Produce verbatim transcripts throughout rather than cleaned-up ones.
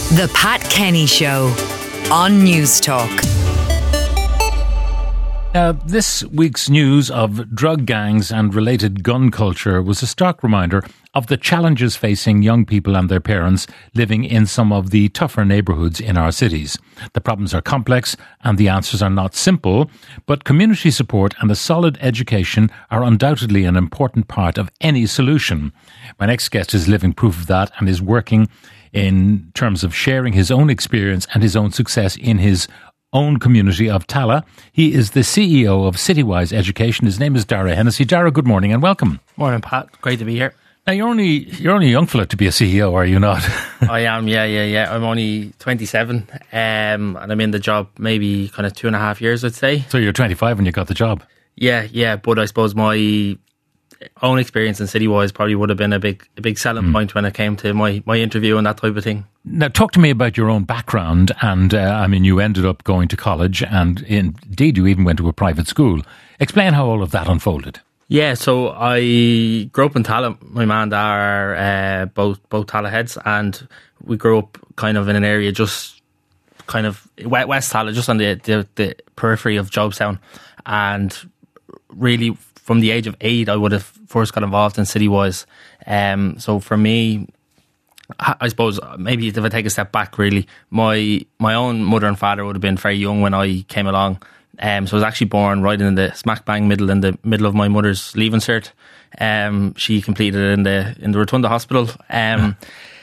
The Pat Kenny Show on News Talk. Uh, this week's news of drug gangs and related gun culture was a stark reminder of the challenges facing young people and their parents living in some of the tougher neighbourhoods in our cities. The problems are complex and the answers are not simple, but community support and a solid education are undoubtedly an important part of any solution. My next guest is living proof of that and is working in terms of sharing his own experience and his own success in his own community of Tallaght. He is the C E O of Citywise Education. His name is Dara Hennessy. Dara, good morning and welcome. Morning, Pat. Great to be here. Now, you're only you're only a young fella to be a C E O, are you not? I am, yeah, yeah, yeah. I'm only twenty-seven, um, and I'm in the job maybe kind of two and a half years, I'd say. So you're twenty-five when you got the job? Yeah, yeah. But I suppose my own experience in Citywise probably would have been a big a big selling mm. point when it came to my, my interview and that type of thing. Now, talk to me about your own background. And uh, I mean, you ended up going to college and indeed you even went to a private school. Explain how all of that unfolded. Yeah, so I grew up in Tallaght. My man and dad are uh, both both Tallaght heads, and we grew up kind of in an area just kind of West Tallaght, just on the, the, the periphery of Jobstown. And really, from the age of eight, I would have first got involved in Citywise. Um, so for me, I suppose maybe if I take a step back, really, my my own mother and father would have been very young when I came along. Um, so I was actually born right in the smack bang middle, in the middle of my mother's leaving cert. Um, she completed it in the in the Rotunda Hospital. Um,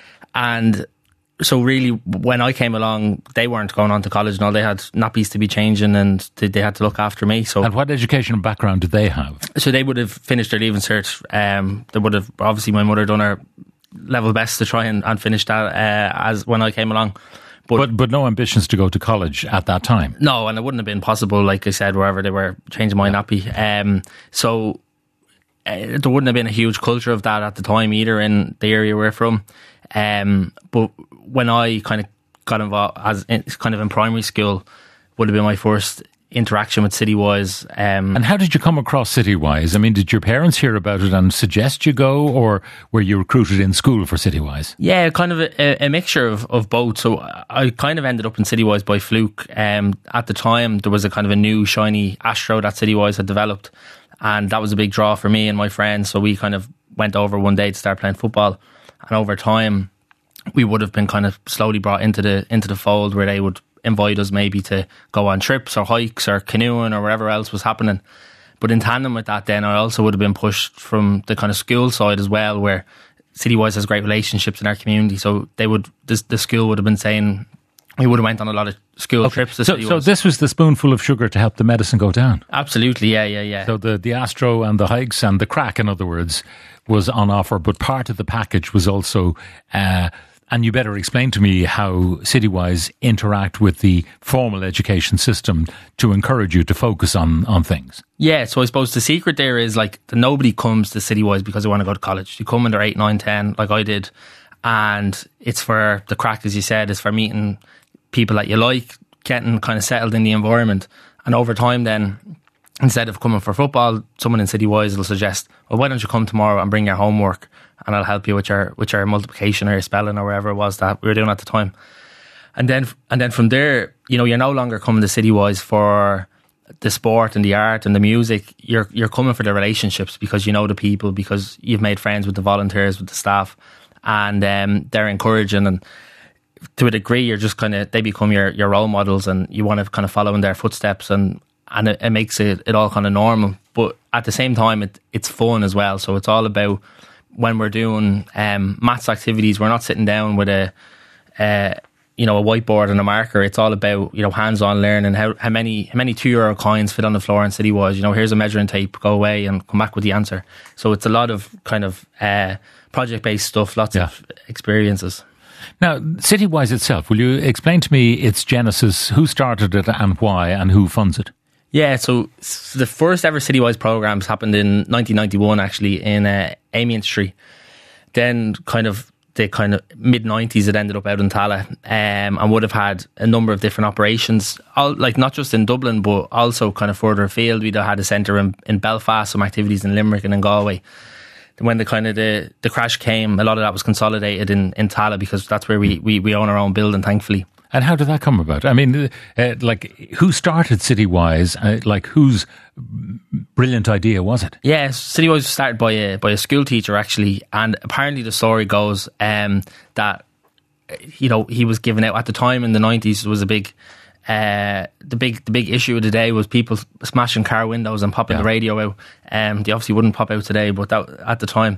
and so really, when I came along, they weren't going on to college and all. They had nappies to be changing and they had to look after me. So, and what educational background did they have? So they would have finished their leaving cert. Um, they would have, obviously my mother done her level best to try and, and finish that uh, as when I came along. But, but but no ambitions to go to college at that time? No, and it wouldn't have been possible, like I said, wherever they were changing my nappy. Um, so uh, there wouldn't have been a huge culture of that at the time either in the area we're from. Um, but when I kind of got involved, as in, kind of in primary school, would have been my first interaction with Citywise. Um, and how did you come across Citywise? I mean, did your parents hear about it and suggest you go, or were you recruited in school for Citywise? Yeah, kind of a, a mixture of, of both. So I kind of ended up in Citywise by fluke. Um, at the time, there was a kind of a new shiny Astro that Citywise had developed, and that was a big draw for me and my friends. So we kind of went over one day to start playing football, and over time, we would have been kind of slowly brought into the into the fold where they would invite us maybe to go on trips or hikes or canoeing or whatever else was happening. But in tandem with that, then I also would have been pushed from the kind of school side as well, where Citywise has great relationships in our community. So they would, this, the school would have been saying, we would have went on a lot of school okay. trips to so, Citywise. So this was the spoonful of sugar to help the medicine go down? Absolutely, yeah, yeah, yeah. So the, the Astro and the hikes and the crack, in other words, was on offer, but part of the package was also... Uh, And you better explain to me how Citywise interact with the formal education system to encourage you to focus on, on things. Yeah, so I suppose the secret there is like that nobody comes to Citywise because they want to go to college. You come when they're eight, nine, ten, like I did, and it's for the crack, as you said, it's for meeting people that you like, getting kind of settled in the environment. And over time then, instead of coming for football, someone in Citywise will suggest, well, why don't you come tomorrow and bring your homework and I'll help you with your with your multiplication or your spelling or whatever it was that we were doing at the time. And then and then from there, you know, you're no longer coming to Citywise for the sport and the art and the music. You're you're coming for the relationships because you know the people, because you've made friends with the volunteers, with the staff, and um, they're encouraging, and to a degree you're just kind of, they become your, your role models and you want to kind of follow in their footsteps, and and it, it makes it, it all kind of normal. But at the same time, it, it's fun as well. So it's all about, when we're doing um, maths activities, we're not sitting down with a, uh, you know, a whiteboard and a marker. It's all about, you know, hands-on learning. How how many how many two euro coins fit on the floor in Citywise? You know, here's a measuring tape. Go away and come back with the answer. So it's a lot of kind of uh, project-based stuff. Lots yeah. of experiences. Now, Citywise itself, will you explain to me its genesis? Who started it and why, and who funds it? Yeah, so the first ever Citywise programs happened in nineteen ninety-one, actually, in uh, Amiens Street. Then kind of the kind of mid nineties, it ended up out in Tallaght, um, and would have had a number of different operations, all, like not just in Dublin, but also kind of further afield. We'd have had a centre in, in Belfast, some activities in Limerick and in Galway. when the kind of the, the crash came, a lot of that was consolidated in, in Tallaght, because that's where we, we, we own our own building, thankfully. And how did that come about? I mean, uh, like, who started Citywise? Uh, like, whose brilliant idea was it? Yeah, Citywise was started by a by a school teacher, actually, and apparently the story goes um, that, you know, he was given out at the time in the nineties. It was a big, uh, the big the big issue of the day was people smashing car windows and popping yeah. the radio out. Um, they obviously wouldn't pop out today, but that at the time,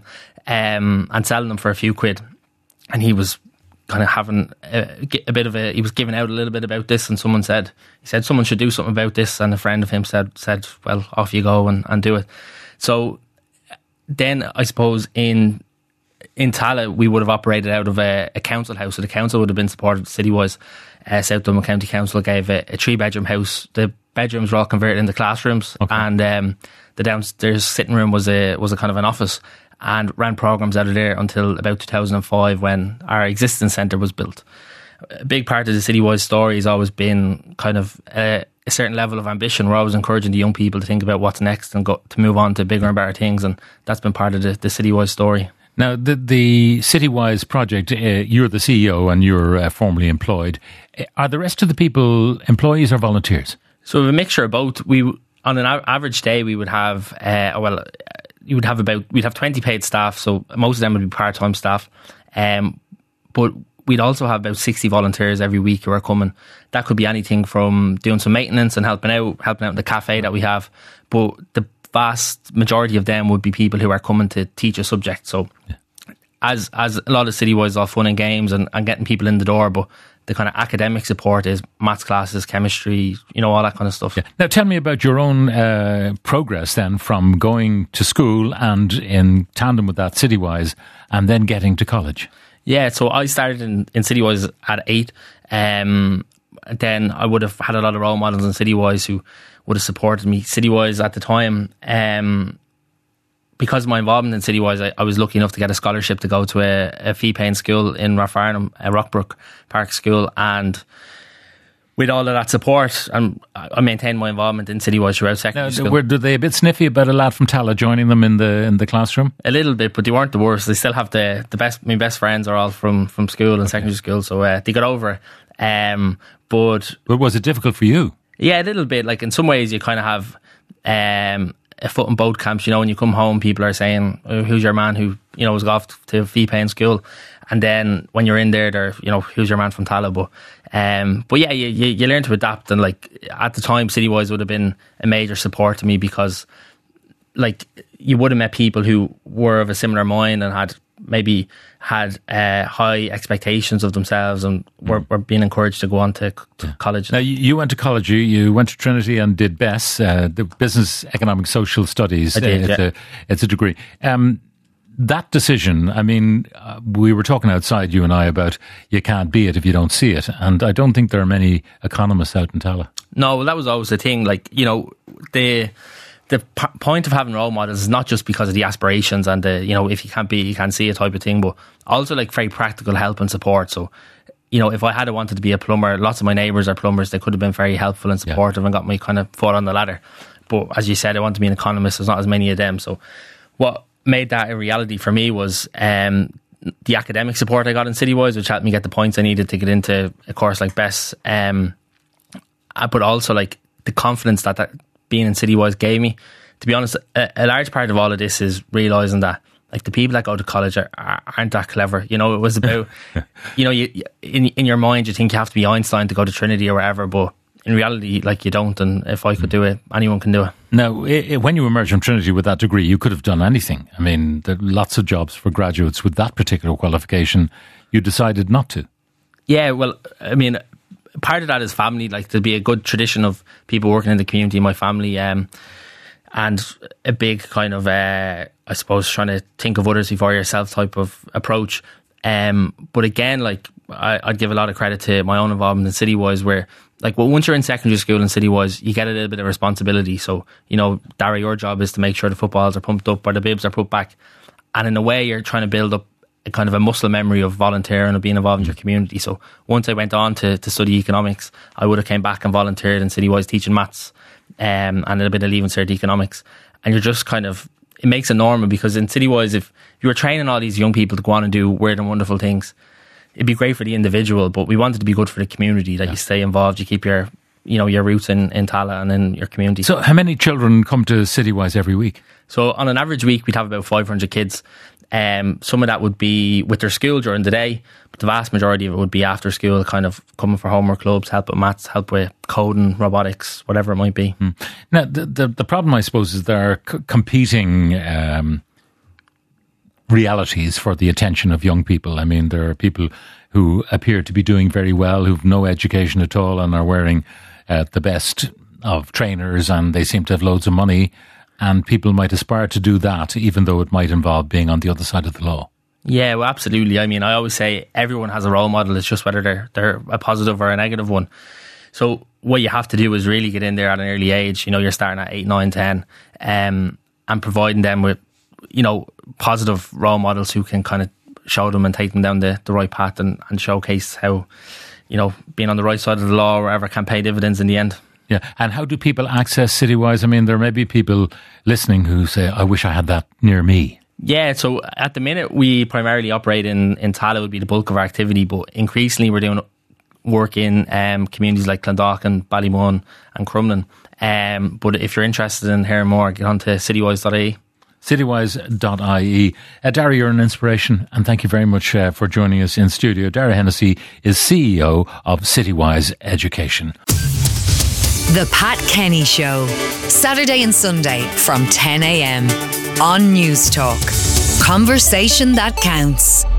um, and selling them for a few quid, and he was kind of having a, a bit of a, he was giving out a little bit about this, and someone said, he said someone should do something about this, and a friend of him said, said well, off you go and, and do it. So then I suppose in in Tallaght we would have operated out of a, a council house, so the council would have been supported Citywise. uh, South Dublin County Council gave a, a three bedroom house. The bedrooms were all converted into classrooms, okay. and um, the downstairs sitting room was a was a kind of an office, and ran programmes out of there until about two thousand five, when our existing centre was built. A big part of the Citywise story has always been kind of a, a certain level of ambition. We're always encouraging the young people to think about what's next and go to move on to bigger and better things, and that's been part of the, the Citywise story. Now, the, the Citywise project, uh, you're the C E O and you're uh, formally employed. Are the rest of the people employees or volunteers? So we have a mixture of both. We on an average day we would have uh, well. You would have about, we'd have twenty paid staff, so most of them would be part-time staff. Um, but we'd also have about sixty volunteers every week who are coming. That could be anything from doing some maintenance and helping out, helping out in the cafe that we have. But the vast majority of them would be people who are coming to teach a subject. So yeah. as as a lot of Citywise is all fun and games and, and getting people in the door, but the kind of academic support is maths classes, chemistry, you know, all that kind of stuff. Yeah. Now, tell me about your own uh, progress then from going to school and in tandem with that Citywise, and then getting to college. Yeah, so I started in, in Citywise at eight. Um, then I would have had a lot of role models in Citywise who would have supported me. Citywise at the time, um, because of my involvement in Citywise, I, I was lucky enough to get a scholarship to go to a, a fee-paying school in Rathfarnham, a Rockbrook Park school, and with all of that support, and I maintained my involvement in Citywise throughout secondary now, school. Were they a bit sniffy about a lad from Tallaght joining them in the in the classroom? A little bit, but they weren't the worst. They still have the the best. My best friends are all from, from school and secondary school, so uh, they got over it. Um, but but was it difficult for you? Yeah, a little bit. Like in some ways, you kind of have um, a foot in both camps. You know, when you come home, people are saying, oh, "Who's your man who you know was off to fee paying school?" And then when you're in there, they're, you know, who's your man from Tallaght? But, um, but yeah, you, you, you learn to adapt. And like at the time, Citywise would have been a major support to me, because like you would have met people who were of a similar mind and had maybe had uh, high expectations of themselves and were, were being encouraged to go on to, to yeah. college. Now, you went to college, you, you went to Trinity and did B E S, uh, the Business Economic Social Studies. I did, uh, it's, yeah. a, it's a degree. Um, That decision, I mean, uh, we were talking outside, you and I, about you can't be it if you don't see it. And I don't think there are many economists out in Tallaght. No, well, that was always the thing. Like, you know, the the p- point of having role models is not just because of the aspirations and the, you know, if you can't be, you can't see it type of thing, but also like very practical help and support. So, you know, if I had wanted to be a plumber, lots of my neighbours are plumbers. They could have been very helpful and supportive yeah. and got me kind of foot on the ladder. But as you said, I wanted to be an economist. There's not as many of them. So what made that a reality for me was um, the academic support I got in Citywise, which helped me get the points I needed to get into a course like B E S. Um, but also like the confidence that, that being in Citywise gave me. To be honest, a, a large part of all of this is realising that like the people that go to college are, are, aren't that clever. You know, it was about, you know, you, in in your mind you think you have to be Einstein to go to Trinity or wherever, but in reality, like, you don't, and if I could do it, anyone can do it. Now, it, when you emerged from Trinity with that degree, you could have done anything. I mean, there are lots of jobs for graduates with that particular qualification. You decided not to. Yeah, well, I mean, part of that is family. Like, there'd be a good tradition of people working in the community, my family, um, and a big kind of, uh, I suppose, trying to think of others before yourself type of approach. Um, but again, like, I, I'd give a lot of credit to my own involvement in Citywise, where, like, well, once you're in secondary school in Citywise, you get a little bit of responsibility. So, you know, Dara, your job is to make sure the footballs are pumped up or the bibs are put back. And in a way, you're trying to build up a kind of a muscle memory of volunteering and being involved in your community. So once I went on to, to study economics, I would have came back and volunteered in Citywise teaching maths um, and a bit of leaving cert economics. And you're just kind of it makes it normal, because in Citywise, if you were training all these young people to go on and do weird and wonderful things, it'd be great for the individual, but we want it to be good for the community, that yeah. you stay involved, you keep your, you know, your roots in, in Tallaght and in your community. So how many children come to Citywise every week? So on an average week, we'd have about five hundred kids. Um, some of that would be with their school during the day, but the vast majority of it would be after school, kind of coming for homework clubs, help with maths, help with coding, robotics, whatever it might be. Hmm. Now, the, the, the problem, I suppose, is there are c- competing um, realities for the attention of young people. I mean, there are people who appear to be doing very well, who've no education at all and are wearing uh, the best of trainers, and they seem to have loads of money, and people might aspire to do that, even though it might involve being on the other side of the law. Yeah, well, absolutely. I mean, I always say everyone has a role model. It's just whether they're they're a positive or a negative one. So what you have to do is really get in there at an early age. You know, you're starting at eight, nine, ten, um, and providing them with, you know, positive role models who can kind of show them and take them down the, the right path, and, and showcase how, you know, being on the right side of the law or whatever can pay dividends in the end. Yeah, and how do people access Citywise? I mean, there may be people listening who say, I wish I had that near me. Yeah, so at the minute we primarily operate in, in Tallaght, would be the bulk of our activity, but increasingly we're doing work in um, communities like Clondalkin, Ballymun and Crumlin. Um, but if you're interested in hearing more, get on to citywise dot I E. citywise dot I E. Uh, Darragh, you're an inspiration, and thank you very much uh, for joining us in studio. Darragh Hennessy is C E O of Citywise Education. The Pat Kenny Show, Saturday and Sunday from ten a.m. on News Talk. Conversation that counts.